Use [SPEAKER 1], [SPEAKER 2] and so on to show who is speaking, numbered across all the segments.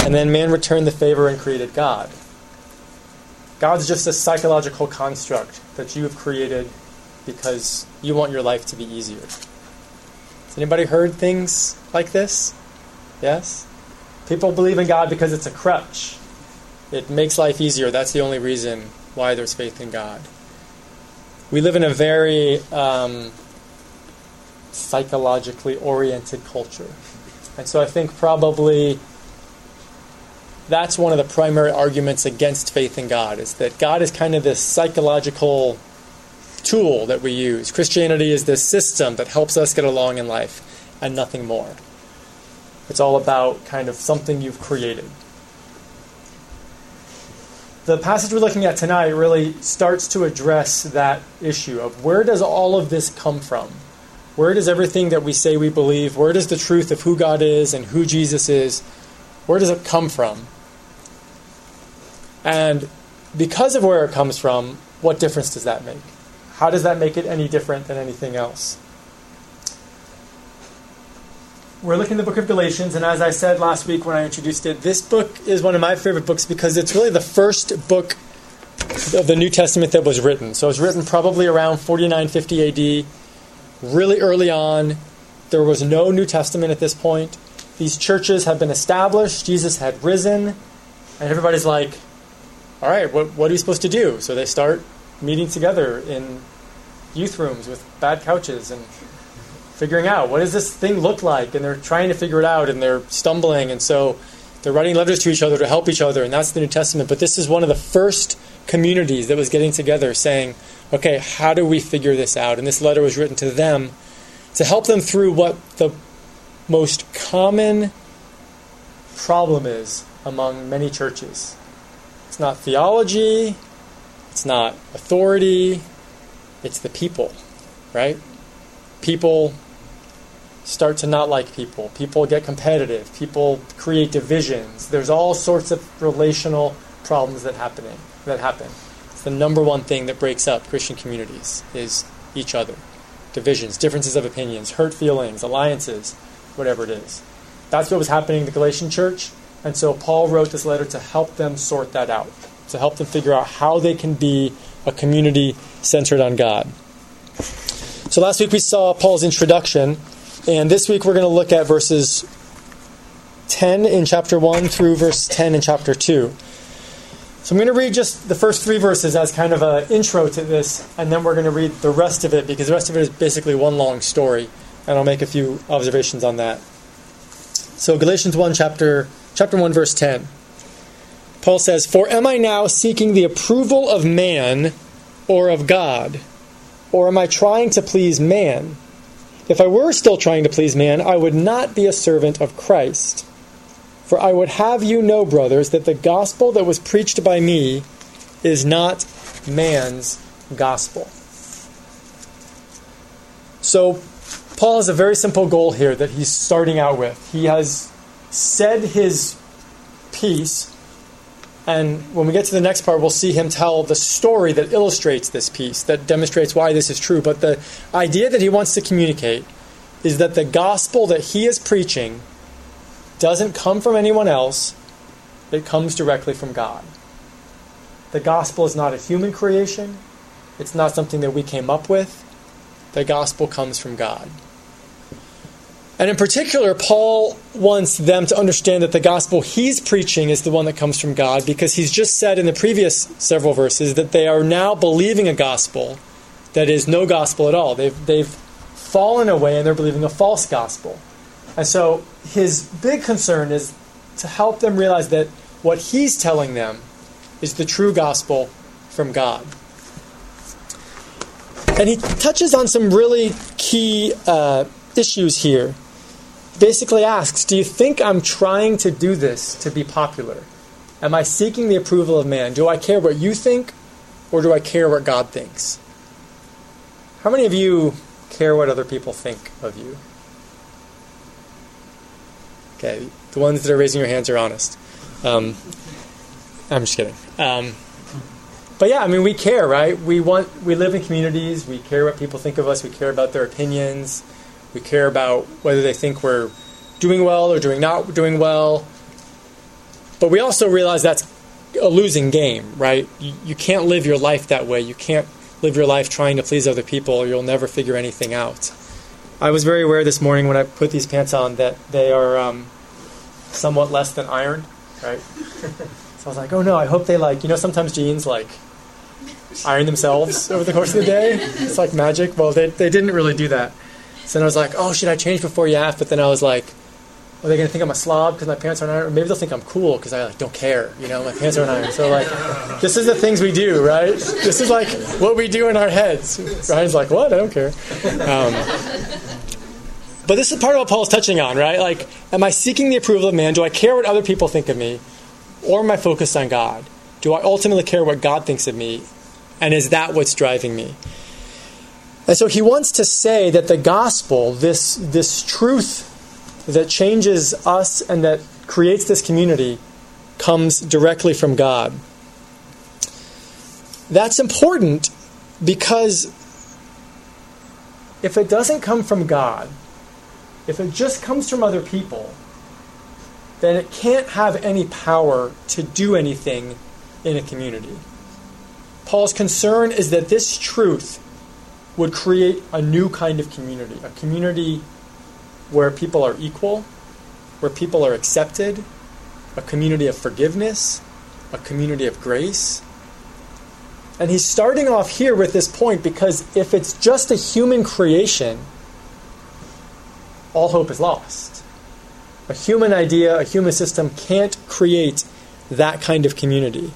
[SPEAKER 1] And then man returned the favor and created God. God's just a psychological construct that you have created because you want your life to be easier. Has anybody heard things like this? Yes? People believe in God because it's a crutch. It makes life easier. That's the only reason why there's faith in God. We live in a very psychologically oriented culture. And so I think probably that's one of the primary arguments against faith in God, is that God is kind of this psychological tool that we use. Christianity is this system that helps us get along in life and nothing more. It's all about kind of something you've created. The passage we're looking at tonight really starts to address that issue of where does all of this come from? Where does everything that we say we believe, where does the truth of who God is and who Jesus is, where does it come from? And because of where it comes from, what difference does that make? How does that make it any different than anything else? We're looking at the book of Galatians, and as I said last week when I introduced it, this book is one of my favorite books because it's really the first book of the New Testament that was written. So it was written probably around 4950 AD, really early on. There was no New Testament at this point. These churches had been established, Jesus had risen, and everybody's like, all right, what are we supposed to do? So they start meeting together in youth rooms with bad couches and figuring out, what does this thing look like? And they're trying to figure it out, and they're stumbling, and so they're writing letters to each other to help each other, and that's the New Testament. But this is one of the first communities that was getting together saying, okay, how do we figure this out? And this letter was written to them to help them through what the most common problem is among many churches. It's not theology, it's not authority, it's the people, right? People start to not like people. People get competitive. People create divisions. There's all sorts of relational problems that happen. It's the number one thing that breaks up Christian communities is each other. Divisions, differences of opinions, hurt feelings, alliances, whatever it is. That's what was happening in the Galatian church. And so Paul wrote this letter to help them sort that out, to help them figure out how they can be a community centered on God. So last week we saw Paul's introduction, and this week we're going to look at verses 10 in chapter 1 through verse 10 in chapter 2. So I'm going to read just the first 3 verses as kind of an intro to this, and then we're going to read the rest of it, because the rest of it is basically one long story, and I'll make a few observations on that. So Galatians 1, chapter 1, verse 10. Paul says, "For am I now seeking the approval of man or of God? Or am I trying to please man? If I were still trying to please man, I would not be a servant of Christ. For I would have you know, brothers, that the gospel that was preached by me is not man's gospel." So Paul has a very simple goal here that he's starting out with. He has said his piece, and when we get to the next part, we'll see him tell the story that illustrates this piece, that demonstrates why this is true. But the idea that he wants to communicate is that the gospel that he is preaching doesn't come from anyone else. It comes directly from God. The gospel is not a human creation. It's not something that we came up with. The gospel comes from God. And in particular, Paul wants them to understand that the gospel he's preaching is the one that comes from God, because he's just said in the previous several verses that they are now believing a gospel that is no gospel at all. They've fallen away and they're believing a false gospel. And so his big concern is to help them realize that what he's telling them is the true gospel from God. And he touches on some really key issues here. Basically asks, do you think I'm trying to do this to be popular? Am I seeking the approval of man? Do I care what you think, or do I care what God thinks? How many of you care what other people think of you? Okay, the ones that are raising your hands are honest. I'm just kidding. But yeah, I mean, we care, right? We live in communities. We care what people think of us. We care about their opinions. We care about whether they think we're doing well or not doing well. But we also realize that's a losing game, right? You can't live your life that way. You can't live your life trying to please other people, or you'll never figure anything out. I was very aware this morning when I put these pants on that they are somewhat less than ironed, right? So I was like, oh no, I hope they sometimes jeans iron themselves over the course of the day. It's like magic. Well, they didn't really do that. So then I was like, oh, should I change before you ask? But then I was like, are they going to think I'm a slob because my pants aren't ironed? Or maybe they'll think I'm cool because I don't care. My pants aren't ironed. So this is the things we do, right? This is what we do in our heads. Ryan's like, what? I don't care. But this is part of what Paul's touching on, right? Am I seeking the approval of man? Do I care what other people think of me? Or am I focused on God? Do I ultimately care what God thinks of me? And is that what's driving me? And so he wants to say that the gospel, this truth that changes us and that creates this community, comes directly from God. That's important because if it doesn't come from God, if it just comes from other people, then it can't have any power to do anything in a community. Paul's concern is that this truth would create a new kind of community, a community where people are equal, where people are accepted, a community of forgiveness, a community of grace. And he's starting off here with this point because if it's just a human creation, all hope is lost. A human idea, a human system can't create that kind of community.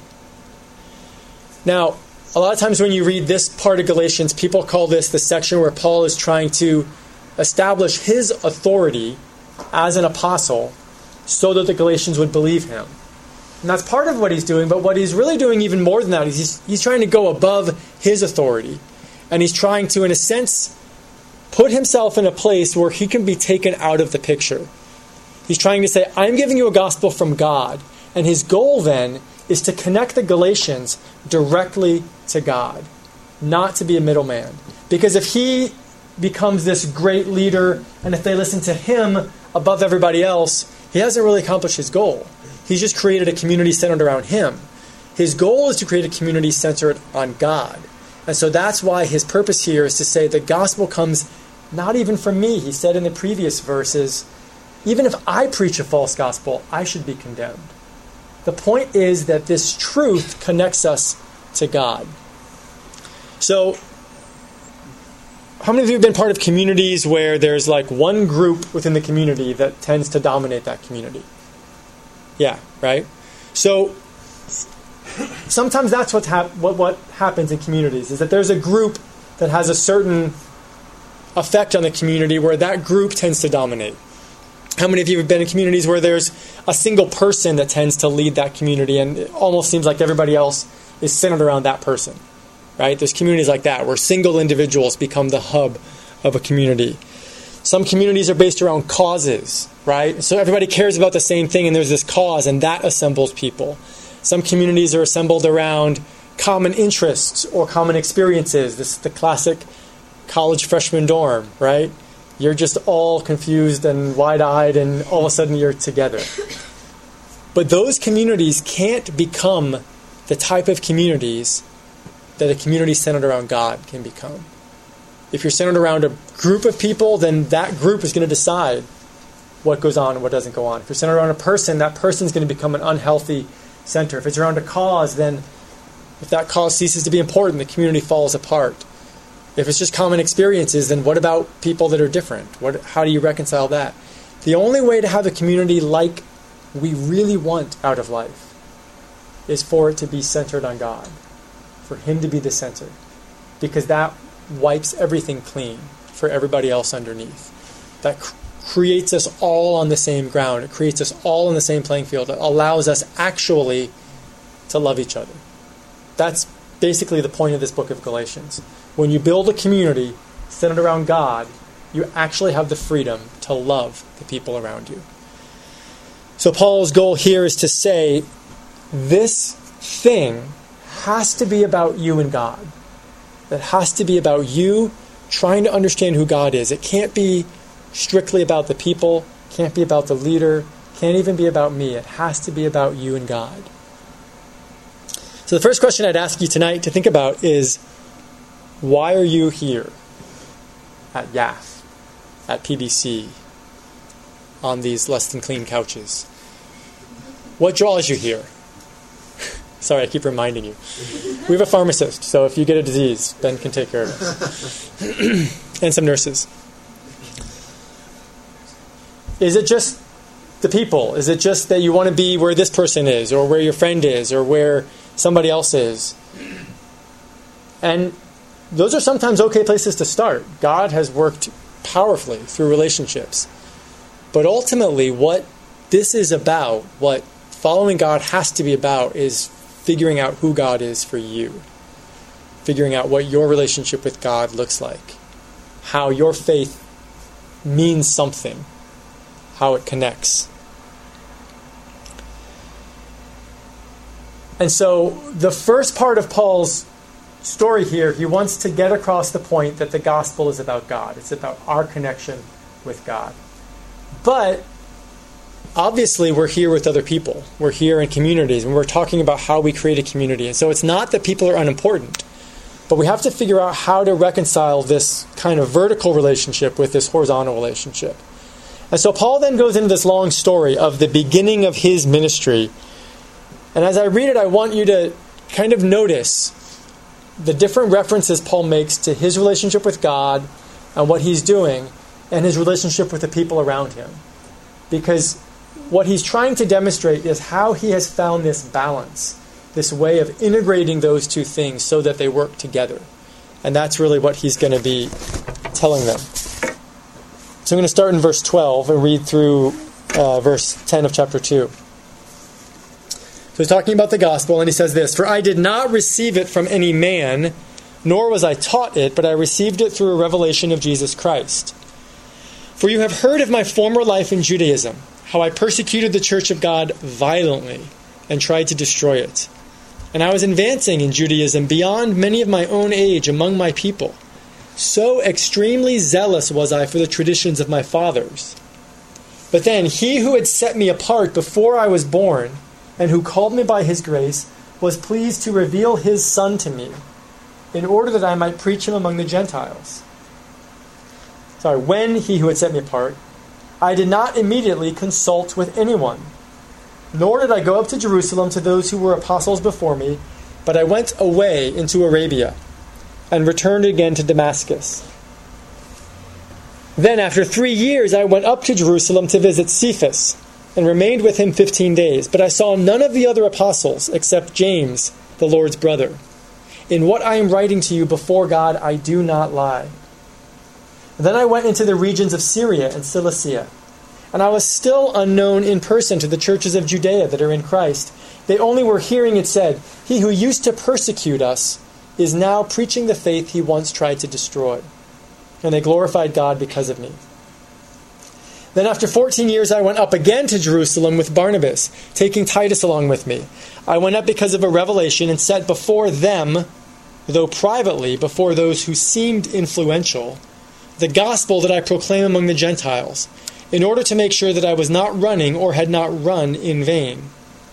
[SPEAKER 1] Now, a lot of times when you read this part of Galatians, people call this the section where Paul is trying to establish his authority as an apostle so that the Galatians would believe him. And that's part of what he's doing, but what he's really doing even more than that is he's trying to go above his authority. And he's trying to, in a sense, put himself in a place where he can be taken out of the picture. He's trying to say, I'm giving you a gospel from God. And his goal then is to connect the Galatians directly to God, not to be a middleman. Because if he becomes this great leader, and if they listen to him above everybody else, he hasn't really accomplished his goal. He's just created a community centered around him. His goal is to create a community centered on God. And so that's why his purpose here is to say the gospel comes not even from me. He said in the previous verses, even if I preach a false gospel, I should be condemned. The point is that this truth connects us to God. So, how many of you have been part of communities where there's one group within the community that tends to dominate that community? Yeah, right? So, sometimes that's what happens in communities, is that there's a group that has a certain effect on the community where that group tends to dominate. How many of you have been in communities where there's a single person that tends to lead that community and it almost seems like everybody else is centered around that person, right? There's communities like that where single individuals become the hub of a community. Some communities are based around causes, right? So everybody cares about the same thing and there's this cause and that assembles people. Some communities are assembled around common interests or common experiences. This is the classic college freshman dorm, right? You're just all confused and wide-eyed and all of a sudden you're together. But those communities can't become the type of communities that a community centered around God can become. If you're centered around a group of people, then that group is going to decide what goes on and what doesn't go on. If you're centered around a person, that person's going to become an unhealthy center. If it's around a cause, then if that cause ceases to be important, the community falls apart. If it's just common experiences, then what about people that are different? How do you reconcile that? The only way to have a community like we really want out of life is for it to be centered on God, for Him to be the center, because that wipes everything clean for everybody else underneath. That creates us all on the same ground. It creates us all on the same playing field. It allows us actually to love each other. That's basically the point of this book of Galatians. When you build a community centered around God, you actually have the freedom to love the people around you. So Paul's goal here is to say, this thing has to be about you and God. It has to be about you trying to understand who God is. It can't be strictly about the people, can't be about the leader, Can't even be about me. It has to be about you and God. So the first question I'd ask you tonight to think about is, why are you here at YAF, at PBC, on these less than clean couches? What draws you here? Sorry, I keep reminding you. We have a pharmacist, so if you get a disease, Ben can take care of it. And some nurses. Is it just the people? Is it just that you want to be where this person is, or where your friend is, or where somebody else is? And those are sometimes okay places to start. God has worked powerfully through relationships. But ultimately, what this is about, what following God has to be about, is figuring out who God is for you. Figuring out what your relationship with God looks like. How your faith means something. How it connects. And so the first part of Paul's story here, he wants to get across the point that the gospel is about God. It's about our connection with God. But obviously we're here with other people. We're here in communities, and we're talking about how we create a community. And so it's not that people are unimportant, but we have to figure out how to reconcile this kind of vertical relationship with this horizontal relationship. And so Paul then goes into this long story of the beginning of his ministry. And as I read it, I want you to kind of notice the different references Paul makes to his relationship with God and what he's doing, and his relationship with the people around him. Because what he's trying to demonstrate is how he has found this balance, this way of integrating those two things so that they work together. And that's really what he's going to be telling them. So I'm going to start in verse 12 and read through verse 10 of chapter 2. So he's talking about the gospel, and he says this: "For I did not receive it from any man, nor was I taught it, but I received it through a revelation of Jesus Christ. For you have heard of my former life in Judaism, how I persecuted the church of God violently and tried to destroy it. And I was advancing in Judaism beyond many of my own age among my people. So extremely zealous was I for the traditions of my fathers. But then he who had set me apart before I was born, and who called me by his grace, was pleased to reveal his Son to me, in order that I might preach him among the Gentiles. When he who had set me apart, I did not immediately consult with anyone, nor did I go up to Jerusalem to those who were apostles before me, but I went away into Arabia, and returned again to Damascus. Then after 3 years I went up to Jerusalem to visit Cephas, and remained with him 15 days. But I saw none of the other apostles, except James, the Lord's brother. In what I am writing to you before God, I do not lie. Then I went into the regions of Syria and Cilicia, and I was still unknown in person to the churches of Judea that are in Christ. They only were hearing it said, 'He who used to persecute us is now preaching the faith he once tried to destroy.' And they glorified God because of me. Then after 14 years I went up again to Jerusalem with Barnabas, taking Titus along with me. I went up because of a revelation and set before them, though privately before those who seemed influential, the gospel that I proclaim among the Gentiles, in order to make sure that I was not running or had not run in vain.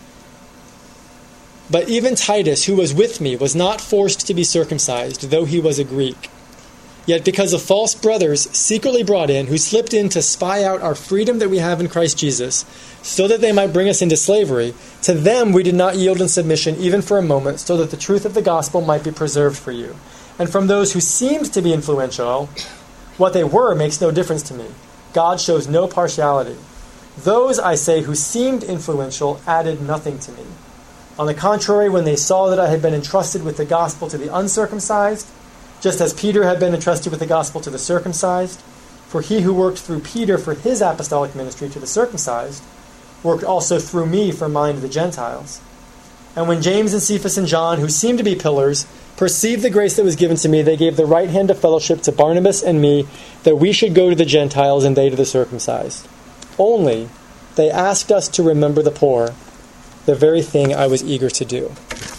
[SPEAKER 1] But even Titus, who was with me, was not forced to be circumcised, though he was a Greek. Yet because of false brothers secretly brought in, who slipped in to spy out our freedom that we have in Christ Jesus, so that they might bring us into slavery, to them we did not yield in submission even for a moment, so that the truth of the gospel might be preserved for you. And from those who seemed to be influential, what they were makes no difference to me. God shows no partiality. Those, I say, who seemed influential added nothing to me. On the contrary, when they saw that I had been entrusted with the gospel to the uncircumcised, just as Peter had been entrusted with the gospel to the circumcised, for he who worked through Peter for his apostolic ministry to the circumcised, worked also through me for mine to the Gentiles. And when James and Cephas and John, who seemed to be pillars, perceived the grace that was given to me, they gave the right hand of fellowship to Barnabas and me, that we should go to the Gentiles and they to the circumcised. Only they asked us to remember the poor, the very thing I was eager to do."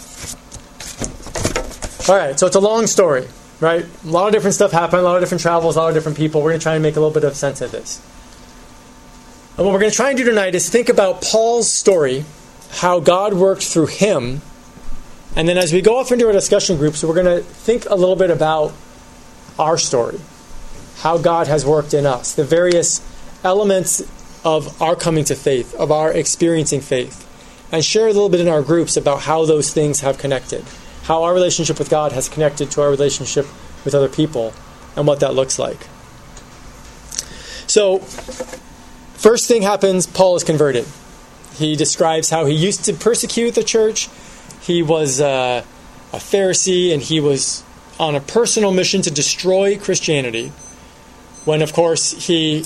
[SPEAKER 1] All right, so it's a long story, right? A lot of different stuff happened, a lot of different travels, a lot of different people. We're going to try and make a little bit of sense of this. And what we're going to try and do tonight is think about Paul's story, how God worked through him. And then as we go off into our discussion groups, we're going to think a little bit about our story, how God has worked in us, the various elements of our coming to faith, of our experiencing faith, and share a little bit in our groups about how those things have connected, how our relationship with God has connected to our relationship with other people, and what that looks like. So, first thing happens, Paul is converted. He describes how he used to persecute the church. He was a Pharisee, and he was on a personal mission to destroy Christianity. When, of course, he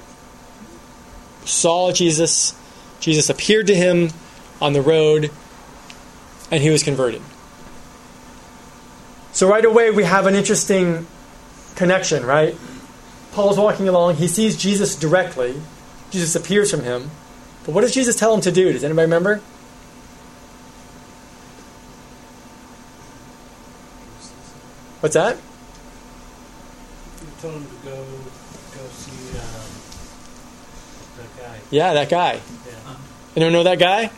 [SPEAKER 1] saw Jesus, Jesus appeared to him on the road, and he was converted. So right away we have an interesting connection, right? Paul's walking along, he sees Jesus directly. Jesus appears from him. But what does Jesus tell him to do? Does anybody remember? What's that?
[SPEAKER 2] He told him to go see that guy.
[SPEAKER 1] Yeah, that guy.
[SPEAKER 2] Yeah.
[SPEAKER 1] Anyone know that guy?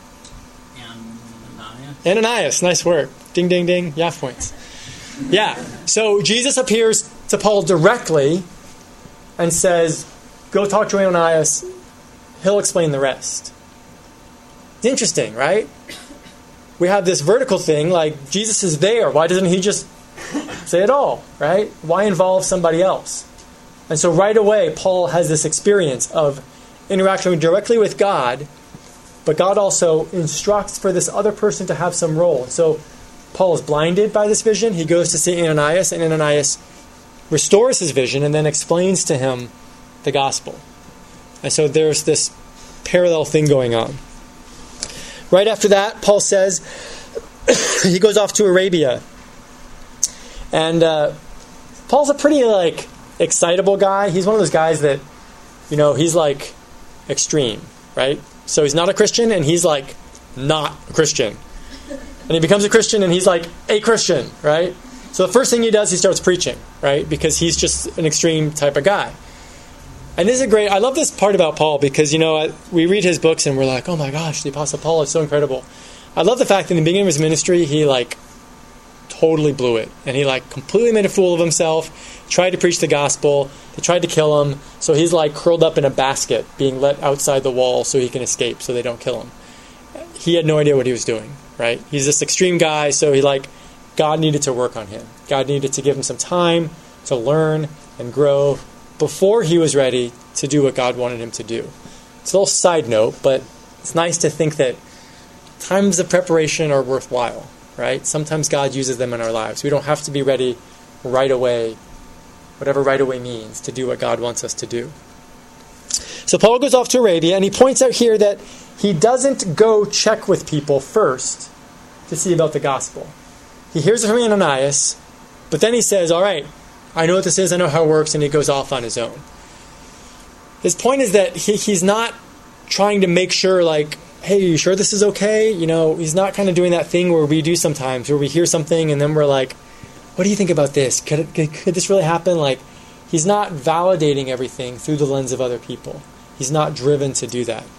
[SPEAKER 3] Ananias.
[SPEAKER 1] Ananias. Nice work. Ding, ding, ding. Yeah, points. Yeah. So Jesus appears to Paul directly and says, go talk to Ananias. He'll explain the rest. It's interesting, right? We have this vertical thing, like Jesus is there. Why doesn't he just say it all, right? Why involve somebody else? And so right away, Paul has this experience of interacting directly with God, but God also instructs for this other person to have some role. So Paul is blinded by this vision. He goes to see Ananias, and Ananias restores his vision and then explains to him the gospel. And so there's this parallel thing going on. Right after that, Paul says, he goes off to Arabia. And Paul's a pretty, excitable guy. He's one of those guys that, he's, extreme, right? So he's not a Christian, and he's, not a Christian. And he becomes a Christian, and he's, a Christian, right? So the first thing he does, he starts preaching, right? Because he's just an extreme type of guy. And this is I love this part about Paul because, we read his books and we're like, oh my gosh, the Apostle Paul is so incredible. I love the fact that in the beginning of his ministry, he, totally blew it. And he, completely made a fool of himself, tried to preach the gospel, they tried to kill him, so he's, curled up in a basket, being let outside the wall so he can escape, so they don't kill him. He had no idea what he was doing, right? He's this extreme guy, so God needed to work on him. God needed to give him some time to learn and grow before he was ready to do what God wanted him to do. It's a little side note, but it's nice to think that times of preparation are worthwhile, right? Sometimes God uses them in our lives. We don't have to be ready right away, whatever right away means, to do what God wants us to do. So Paul goes off to Arabia, and he points out here that he doesn't go check with people first to see about the gospel. He hears it from Ananias, but then he says, all right, I know what this is, I know how it works, and he goes off on his own. His point is that he's not trying to make sure, hey, are you sure this is okay? He's not kind of doing that thing where we do sometimes, where we hear something and then we're like, what do you think about this? Could this really happen? He's not validating everything through the lens of other people. He's not driven to do that.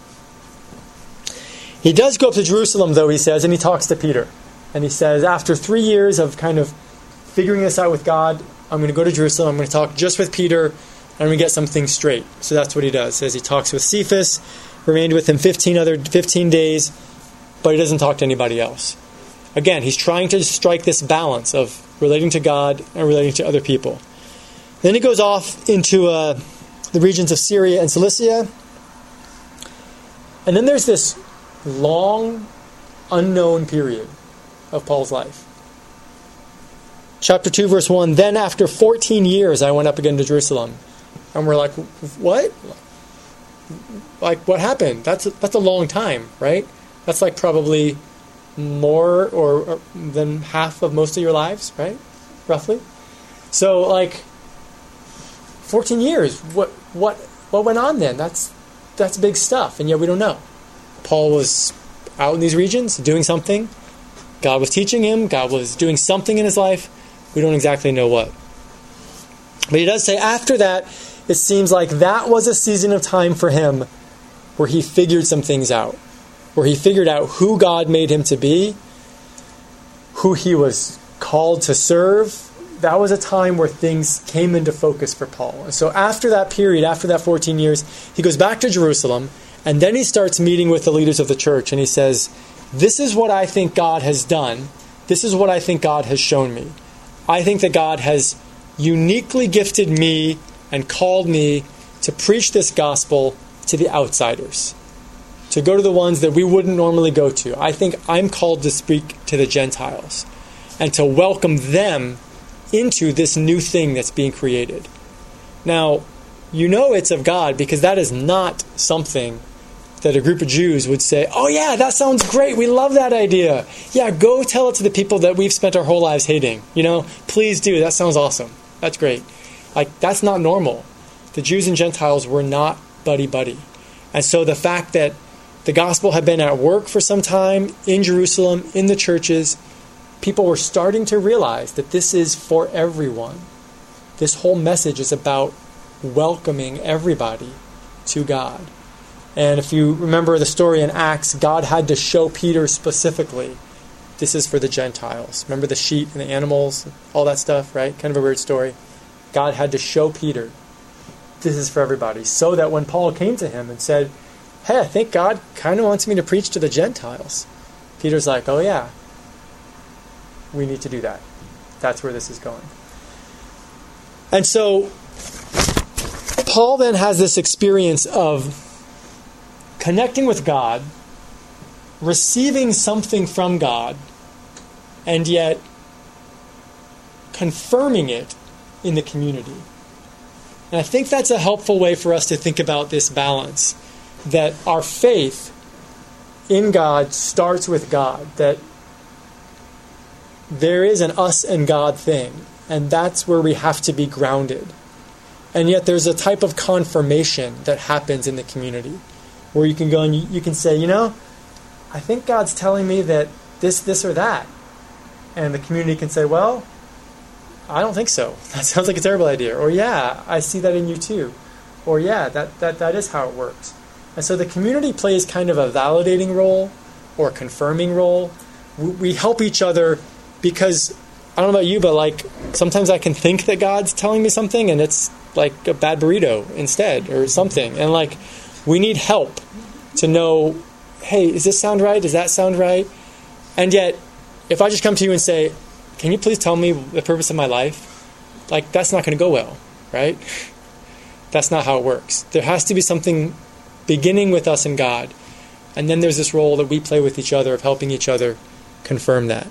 [SPEAKER 1] He does go up to Jerusalem, though, he says, and he talks to Peter. And he says, after 3 years of kind of figuring this out with God, I'm going to go to Jerusalem, I'm going to talk just with Peter, and I'm going to get some things straight. So that's what he does. He talks with Cephas, remained with him 15 days, but he doesn't talk to anybody else. Again, he's trying to strike this balance of relating to God and relating to other people. Then he goes off into the regions of Syria and Cilicia. And then there's this long, unknown period of Paul's life. Chapter 2, verse 1, then after 14 years I went up again to Jerusalem. And we're like, what? What happened? That's a long time, right? That's probably more or than half of most of your lives, right? Roughly. So 14 years. What went on then? That's big stuff, and yet we don't know. Paul was out in these regions doing something. God was teaching him. God was doing something in his life. We don't exactly know what. But he does say after that, it seems like that was a season of time for him where he figured some things out, where he figured out who God made him to be, who he was called to serve. That was a time where things came into focus for Paul. And so after that period, after that 14 years, he goes back to Jerusalem, and then he starts meeting with the leaders of the church, and he says, this is what I think God has done. This is what I think God has shown me. I think that God has uniquely gifted me and called me to preach this gospel to the outsiders, to go to the ones that we wouldn't normally go to. I think I'm called to speak to the Gentiles and to welcome them into this new thing that's being created. Now, you know it's of God because that is not something that a group of Jews would say, oh yeah, that sounds great. We love that idea. Yeah, go tell it to the people that we've spent our whole lives hating. Please do. That sounds awesome. That's great. That's not normal. The Jews and Gentiles were not buddy-buddy. And so the fact that the gospel had been at work for some time in Jerusalem, in the churches, people were starting to realize that this is for everyone. This whole message is about welcoming everybody to God. And if you remember the story in Acts, God had to show Peter specifically, this is for the Gentiles. Remember the sheep and the animals, all that stuff, right? Kind of a weird story. God had to show Peter, this is for everybody. So that when Paul came to him and said, hey, I think God kind of wants me to preach to the Gentiles, Peter's like, oh yeah, we need to do that. That's where this is going. And so Paul then has this experience of connecting with God, receiving something from God, and yet confirming it in the community. And I think that's a helpful way for us to think about this balance, that our faith in God starts with God, that there is an us and God thing, and that's where we have to be grounded. And yet there's a type of confirmation that happens in the community, where you can go and you can say, I think God's telling me that this, or that. And the community can say, well, I don't think so. That sounds like a terrible idea. Or, yeah, I see that in you too. Or, yeah, that is how it works. And so the community plays kind of a validating role or confirming role. We help each other because, I don't know about you, but sometimes I can think that God's telling me something and it's like a bad burrito instead or something. And we need help to know, hey, does this sound right? Does that sound right? And yet, if I just come to you and say, can you please tell me the purpose of my life? That's not going to go well, right? That's not how it works. There has to be something beginning with us and God. And then there's this role that we play with each other of helping each other confirm that.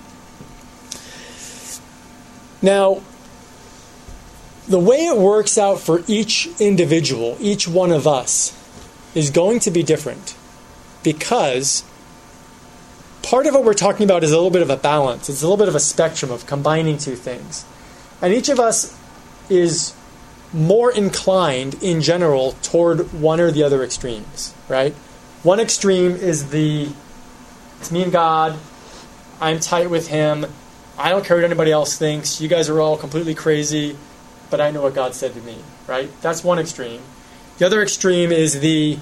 [SPEAKER 1] Now, the way it works out for each individual, each one of us, is going to be different, because part of what we're talking about is a little bit of a balance. It's a little bit of a spectrum of combining two things. And each of us is more inclined in general toward one or the other extremes, right? One extreme is it's me and God, I'm tight with him, I don't care what anybody else thinks, you guys are all completely crazy, but I know what God said to me, right? That's one extreme. The other extreme is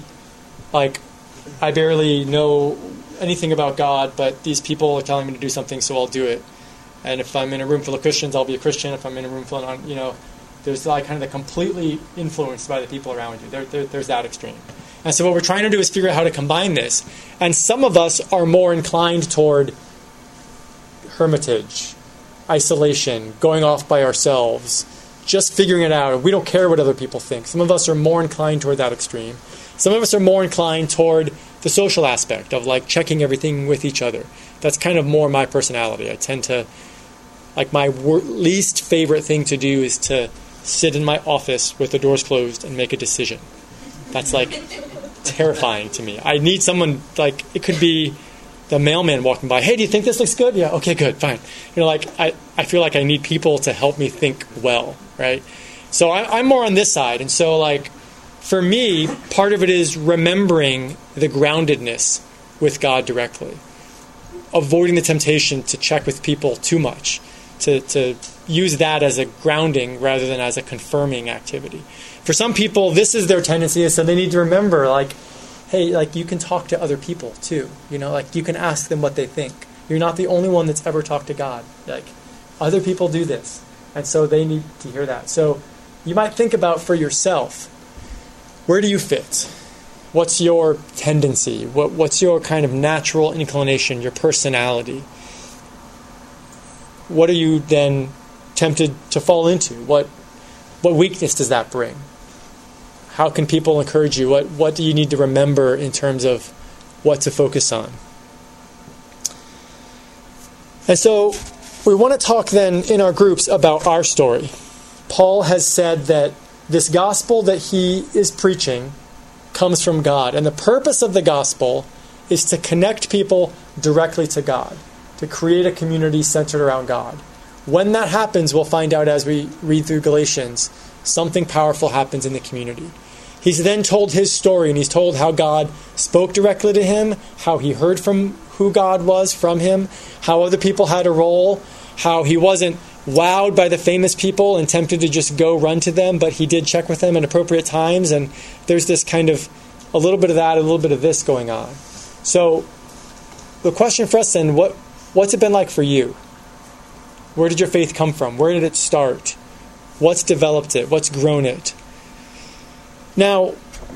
[SPEAKER 1] I barely know anything about God, but these people are telling me to do something, so I'll do it. And if I'm in a room full of Christians, I'll be a Christian. If I'm in a room full of, there's kind of the completely influenced by the people around you. There's that extreme. And so what we're trying to do is figure out how to combine this. And some of us are more inclined toward hermitage, isolation, going off by ourselves, just figuring it out. We don't care what other people think. Some of us are more inclined toward that extreme. Some of us are more inclined toward the social aspect of checking everything with each other. That's kind of more my personality. I tend to, my least favorite thing to do is to sit in my office with the doors closed and make a decision. That's terrifying to me. I need someone, it could be the mailman walking by. Hey, do you think this looks good? Yeah, okay, good, fine. I feel like I need people to help me think well, right? So I'm more on this side. And so for me, part of it is remembering the groundedness with God directly. Avoiding the temptation to check with people too much. To use that as a grounding rather than as a confirming activity. For some people, this is their tendency, so they need to remember, hey, like, you can talk to other people too. You know, like, you can ask them what they think. You're not the only one that's ever talked to God. Like, other people do this. And so they need to hear that. So you might think about for yourself, where do you fit? What's your tendency? What's your kind of natural inclination, your personality? What are you then tempted to fall into? What weakness does that bring? How can people encourage you? What do you need to remember in terms of what to focus on? And so we want to talk then in our groups about our story. Paul has said that this gospel that he is preaching comes from God. And the purpose of the gospel is to connect people directly to God, to create a community centered around God. When that happens, we'll find out as we read through Galatians, something powerful happens in the community. He's then told his story, and he's told how God spoke directly to him, how he heard from who God was from him, how other people had a role, how he wasn't wowed by the famous people and tempted to just go run to them, but he did check with them at appropriate times. And there's this kind of a little bit of that, a little bit of this going on. So the question for us then, what's it been like for you? Where did your faith come from? Where did it start? What's developed it? What's grown it? Now,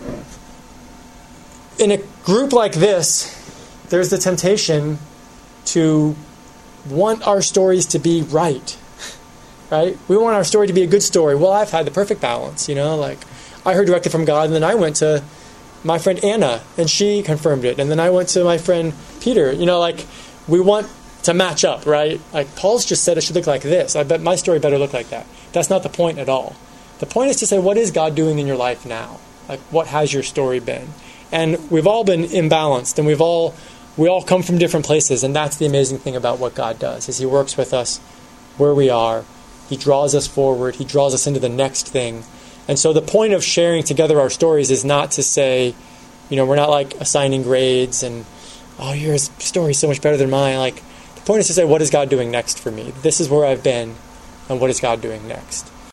[SPEAKER 1] in a group like this, there's the temptation to want our stories to be right. Right? We want our story to be a good story. Well, I've had the perfect balance, you know, like I heard directly from God, and then I went to my friend Anna, and she confirmed it, and then I went to my friend Peter. You know, like, we want to match up, right? Like, Paul's just said it should look like this. I bet my story better look like that. That's not the point at all. The point is to say, what is God doing in your life now? Like, what has your story been? And we've all been imbalanced, and we all come from different places, and that's the amazing thing about what God does, is he works with us where we are. He draws us forward. He draws us into the next thing. And so the point of sharing together our stories is not to say, you know, we're not like assigning grades and, oh, your story's so much better than mine. Like, the point is to say, what is God doing next for me? This is where I've been, and what is God doing next?